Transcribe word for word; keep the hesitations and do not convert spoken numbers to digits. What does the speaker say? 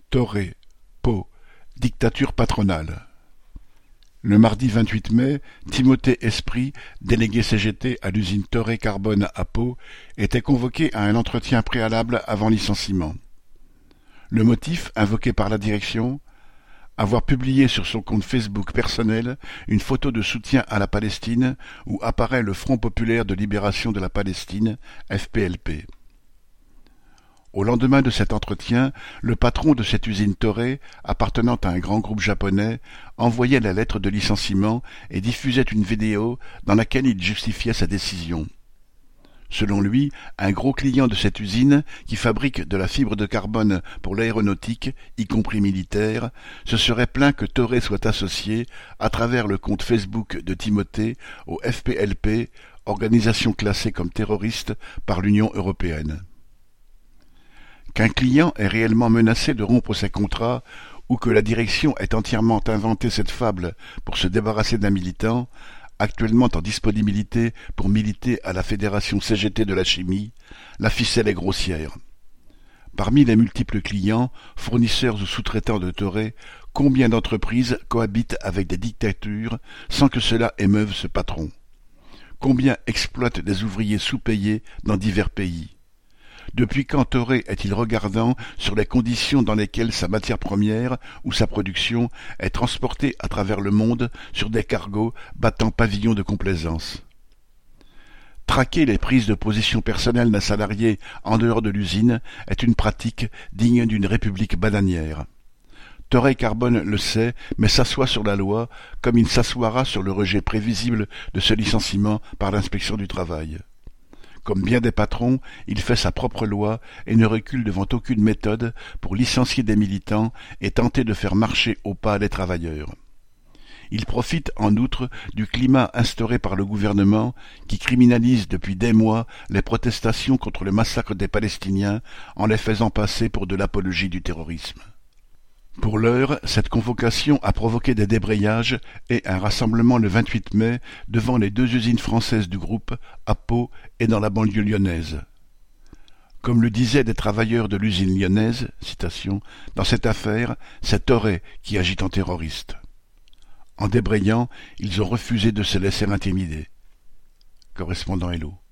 Toré, Pau, dictature patronale. Le mardi vingt-huit mai, Timothée Esprit, délégué C G T à l'usine Toré Carbone à Pau, était convoqué à un entretien préalable avant licenciement. Le motif, invoqué par la direction, avoir publié sur son compte Facebook personnel une photo de soutien à la Palestine où apparaît le Front populaire de libération de la Palestine, F P L P. Au lendemain de cet entretien, le patron de cette usine Toré, appartenant à un grand groupe japonais, envoyait la lettre de licenciement et diffusait une vidéo dans laquelle il justifiait sa décision. Selon lui, un gros client de cette usine, qui fabrique de la fibre de carbone pour l'aéronautique, y compris militaire, se serait plaint que Toré soit associé, à travers le compte Facebook de Timothée, au F P L P, organisation classée comme terroriste par l'Union européenne. Qu'un client est réellement menacé de rompre ses contrats ou que la direction ait entièrement inventé cette fable pour se débarrasser d'un militant, actuellement en disponibilité pour militer à la Fédération C G T de la chimie, la ficelle est grossière. Parmi les multiples clients, fournisseurs ou sous-traitants de Toré, combien d'entreprises cohabitent avec des dictatures sans que cela émeuve ce patron? Combien exploitent des ouvriers sous-payés dans divers pays? Depuis quand Toré est-il regardant sur les conditions dans lesquelles sa matière première ou sa production est transportée à travers le monde sur des cargos battant pavillon de complaisance? Traquer les prises de position personnelles d'un salarié en dehors de l'usine est une pratique digne d'une république bananière. Toré Carbone le sait, mais s'assoit sur la loi comme il s'assoira sur le rejet prévisible de ce licenciement par l'inspection du travail. Comme bien des patrons, il fait sa propre loi et ne recule devant aucune méthode pour licencier des militants et tenter de faire marcher au pas les travailleurs. Il profite en outre du climat instauré par le gouvernement qui criminalise depuis des mois les protestations contre le massacre des Palestiniens en les faisant passer pour de l'apologie du terrorisme. Pour l'heure, cette convocation a provoqué des débrayages et un rassemblement le vingt-huit mai devant les deux usines françaises du groupe, à Pau et dans la banlieue lyonnaise. Comme le disaient des travailleurs de l'usine lyonnaise, citation, « Dans cette affaire, c'est Toré qui agit en terroriste. » En débrayant, ils ont refusé de se laisser intimider. Correspondant Hello.